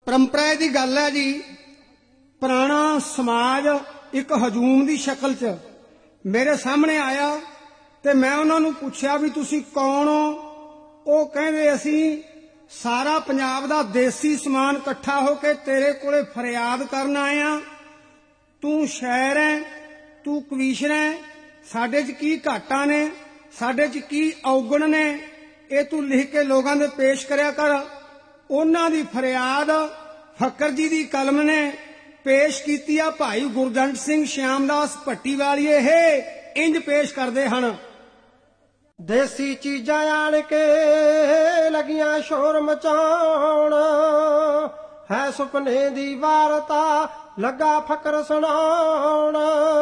परंपरा की गल है जी। पुराना समाज एक हजूम की शक्ल च मेरे सामने आया तो मैं उन्होंने पूछा भी तुसी कौन हो। वो कहंदे असी सारा पंजाब दा देसी समान इकट्ठा होके तेरे कोले फरियाद करन आए हां। तू शायर है, तू कवीशर है, साडे च की घाटा ने, साडे च की औगण ने, ये तू लिख के लोगों दे पेश करया कर। उन्हां दी फरियाद फकर जी दी कलम ने पेश कीती आ। भाई गुरजंट सिंह श्यामदास भट्टी वालिए है इंज पेश करदे हन। देसी चीजां आण के लगियां शोर मचाउण, है सुपने दी वारता लगा फकर सुनाउण।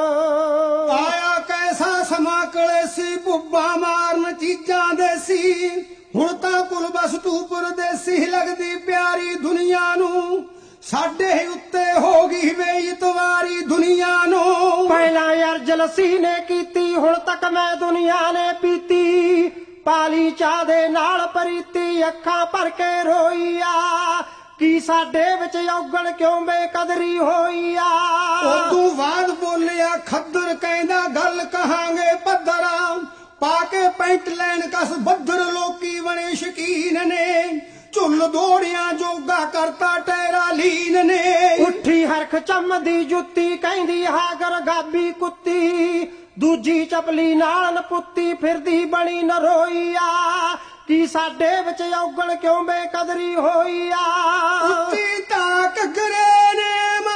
आया कैसा समा कलेसी बुब्बा मारन चीजां देसी, हुण तां कुल बस तू परदेसी लगदी प्यारी दुनिया नूं। साडे उत्ते हो गई बेइतवारी दुनिया नूं। पहला यार जलसी ने कीती, हुण तक मैं दुनिया ने पीती। पाली चाह दे नाल परीती, अखां भर के रोई आ। की साडे विच औगण क्यों बेकदरी होई आ। उदों बाद बोलिया खद्दर कहंदा गल कहांगे पद्धरा, पाके पैंट लैन कस बद्दर लोकी बने शकीन ने। झुल दौड़िया जोगा करता टैरा लीन ने। उठी हरख चमदी जुत्ती कहंदी हागर गाबी कुत्ती। दूजी चपली नाल नपुत्ती फिरदी बनी नरोई आ। की साडे विच औगण क्यों बेकदरी होई आ। उच्ची ताक घरे ने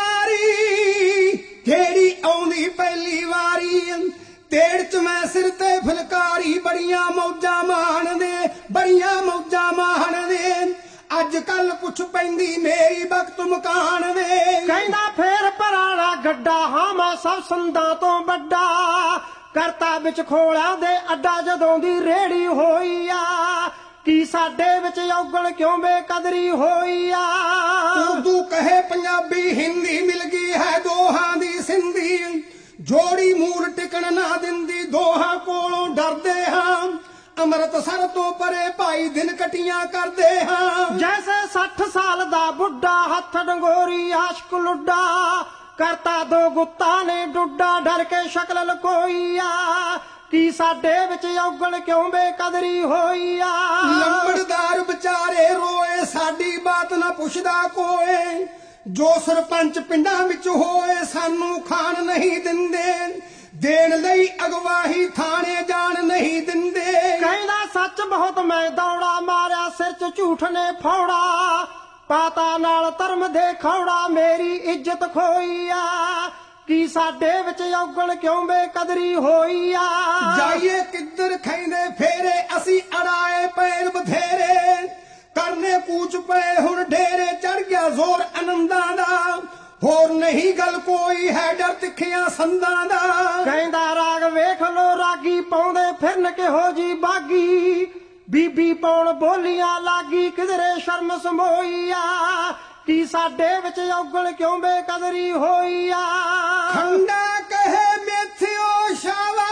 मारी जेड़ी आउंदी पहली वारी। तेड़ च मैं सिर ते फुलकारी बड़ियां मौजा मान दे, बड़ियां मौजा मान दे। अज कल पुछ पैंदी मेरी वक्त मकान दे। कहंदा फेर पराना गड्डा हां मैं सब संदां तो बड्डा। करता विच खोला दे अड्डा जदों दी रेड़ी होई आ। की साडे विच औगण क्यों बेकदरी होई आ। उर्दू कहे पंजाबी हिंदी मिल गई है दोहां दी सिंधी। जोड़ी मूल टिकण ना दिंदी दोहां कोलों डरदे हां। अमृतसर तो परे भाई दिन कटियां करदे हां। जैसे 60 साल दा बुढ़ा हथ डंगोरी आशिक लुड्डा। करता दो गुत्ता ने डुड्डा डर के शक्ल लकोई आ। की साडे विच औगण क्यों बेकदरी होई आ। लंबड़दार बेचारे रोए साडी बात ना पुछदा कोई। जो सरपंच पिंडां विच होए सानू खान नहीं दिंदे। देण लई अगवाही थाने जान नहीं दिंदे। कहंदा सच बहुत मैं दौड़ा मारिया सिर च झूठ ने फौड़ा। पाता नाल धर्म दे खौड़ा मेरी इज्जत खोई आ। की साडे विच औगण क्यों बेकदरी होई आ। जाइए किधर खैंदे फेरे असी अड़ाए पैर बथेरे। करने कूच पे हुण ढेरे चढ़ गया जोर आनंदां दा। होर नहीं गल कोई है डर तिखियां संदां दा। कहंदा राग वेख लो रागी पाउंदे फिरन किहो जी बागी। बीबी पौण बोलियां लागी किधरे शर्म समोई आ। की साडे विच औगण क्यों बेकदरी होई आ। खंडा कहे मेथियो शावा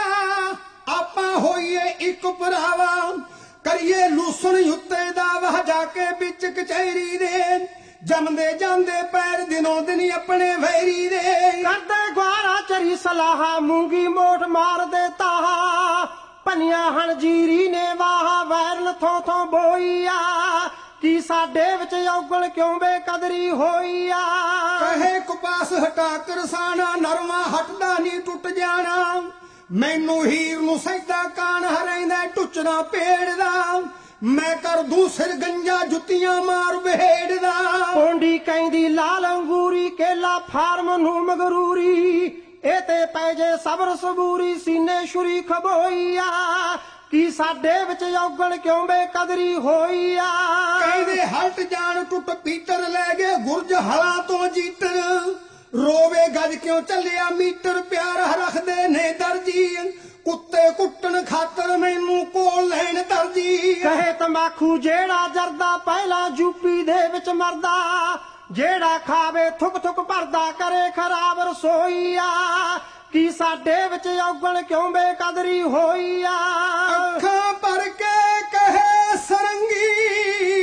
आपां होइए इक भरावा। करिए लूसण उत्ते दावा जाके बिच कचहरी दे। जमदे जांदे पैर दिनों दिन अपने वैरी दे। करदे ग्वारा चरी सलाहा मूंगी मोट मार देता। पनिया हण जीरी ने वाह वैरन थों थों बोई आ। की साडे विच औगण क्यों बेकदरी होई आ। कहे कपास हटा करसाना नरवा हटदा नी टुट जाना। मैनू हीर नू सैदा कान हरैंदा टुचना पेड़ दा। मैं कर दूं सिर गंजा जुत्तियां मार बेड़ दा। पोंडी कहंदी लाल अंगूरी केला फार्म नू मगरूरी। ए ते पैजे सबर सबूरी सीने छुरी खबोई आ। की साडे विच औगण क्यों बेकदरी होई आ। कहंदे हट जान टुट पीटर लै गए गुरज हला तो जीटर। रोवे गज क्यों चलिया मीटर प्यार रखदे ने दर्जी। कुत्ते कुट्टन खातर मैनू कोल लैन दर्जी। कहे तंबाकू जेड़ा जरदा पहला यूपी दे विच मरदा। जेड़ा खावे थुक थुक भरदा करे खराब रसोई आ। की साडे विच औगण क्यों बेकदरी होई आ। अखां भर के कहे सरंगी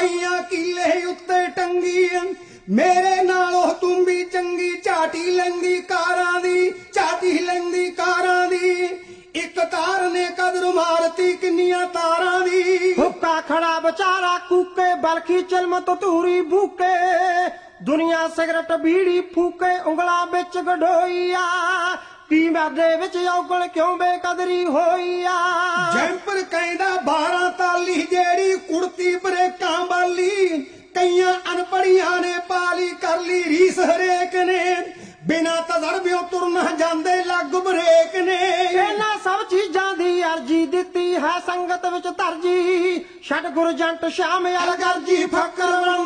ਪਈਆਂ ਕੀਲੇ ਉੱਤੇ ਟੰਗੀ ਮੇਰੇ ਨਾਲੋਂ ਤੂੰ ਵੀ ਚੰਗੀ ਝਾਟੀ ਲੈਂਦੀ ਕਾਰਾਂ ਦੀ ਝਾਟੀ ਲੈਂਦੀ ਕਾਰਾਂ ਦੀ ਇੱਕ ਤਾਰ ਨੇ ਕਦਰ ਮਾਰਤੀ ਕਿੰਨੀਆਂ ਤਾਰਾਂ ਦੀ ਹੁੱਕਾ ਖੜਾ ਵਿਚਾਰਾ ਕੂਕੇ ਬਲਖੀ ਚਲਮ ਤੂਰੀ ਭੂਕੇ ਦੁਨੀਆ ਸਿਗਰਟ ਬੀੜੀ ਫੂਕੇ ਉਂਗਲਾਂ ਵਿੱਚ ਗਡੋਈਆ ਕੀ ਦੇ ਵਿੱਚ ਔਗਲ ਕਿਉਂ ਬੇਕਦਰੀ ਹੋਈ ਆ ਜੈਂਪਰ ਕਹਿੰਦਾ 12 ਤਾਲੀ ਜਿਹੜੀ ਕੁੜਤੀ ਬਰੇਕਾਂ ਵਾਲੀ ਕਈਆਂ ਅਨਪੜੀਆਂ ਨੇ ਪਾਲੀ ਕਰ ਲਈ ਰੀਸ ਹਰੇਕ ਨੇ ਬਿਨਾ ਤਜਰਬਿਓਂ ਤੁਰਨਾ ਜਾਂਦੇ ਲੱਗ ਬਰੇਕ ਨੇ ਇਹਨਾਂ ਸਭ ਚੀਜ਼ਾਂ ਦੀ ਅਰਜੀ ਦਿੱਤੀ ਹੈ ਸੰਗਤ ਵਿੱਚ ਤਰਜੀ ਛੱਡ ਗੁਰਜੰਟ ਸ਼ਾਮ ਅਲ ਗਰਜੀ ਫਕਰ